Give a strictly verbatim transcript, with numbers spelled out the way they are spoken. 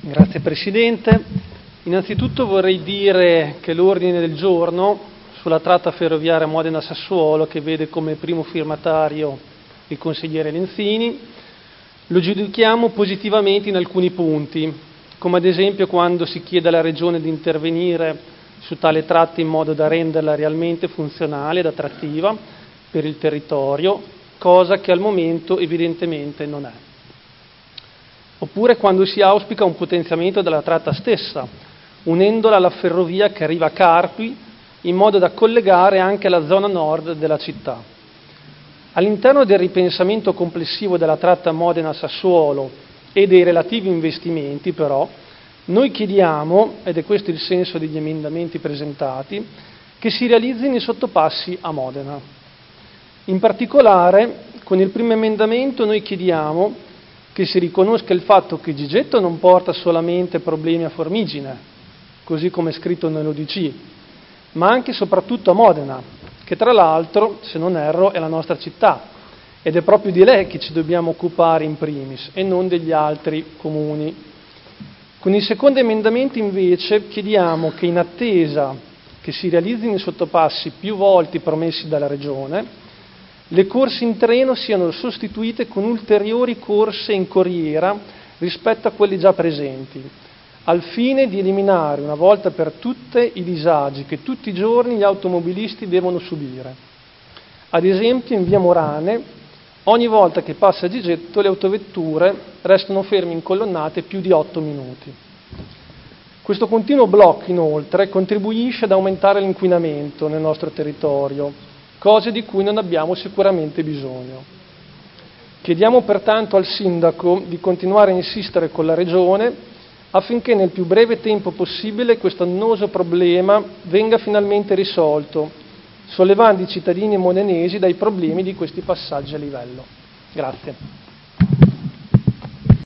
Grazie Presidente. Innanzitutto vorrei dire che l'ordine del giorno sulla tratta ferroviaria Modena-Sassuolo, che vede come primo firmatario il consigliere Lenzini, lo giudichiamo positivamente in alcuni punti, come ad esempio quando si chiede alla Regione di intervenire su tale tratta in modo da renderla realmente funzionale ed attrattiva per il territorio, cosa che al momento evidentemente non è. Oppure quando si auspica un potenziamento della tratta stessa, unendola alla ferrovia che arriva a Carpi, in modo da collegare anche la zona nord della città. All'interno del ripensamento complessivo della tratta Modena-Sassuolo e dei relativi investimenti, però, noi chiediamo, ed è questo il senso degli emendamenti presentati, che si realizzino i sottopassi a Modena. In particolare, con il primo emendamento noi chiediamo che si riconosca il fatto che Gigetto non porta solamente problemi a Formigine, così come è scritto nell'O D C, ma anche e soprattutto a Modena, che tra l'altro, se non erro, è la nostra città, ed è proprio di lei che ci dobbiamo occupare in primis, e non degli altri comuni. Con il secondo emendamento invece chiediamo che in attesa che si realizzino i sottopassi più volte promessi dalla Regione, le corse in treno siano sostituite con ulteriori corse in corriera rispetto a quelle già presenti, al fine di eliminare una volta per tutte i disagi che tutti i giorni gli automobilisti devono subire. Ad esempio in via Morane, ogni volta che passa Gigetto le autovetture restano ferme in colonnate più di otto minuti. Questo continuo blocco inoltre contribuisce ad aumentare l'inquinamento nel nostro territorio, cose di cui non abbiamo sicuramente bisogno. Chiediamo pertanto al Sindaco di continuare a insistere con la Regione affinché nel più breve tempo possibile questo annoso problema venga finalmente risolto, sollevando i cittadini modenesi dai problemi di questi passaggi a livello. Grazie.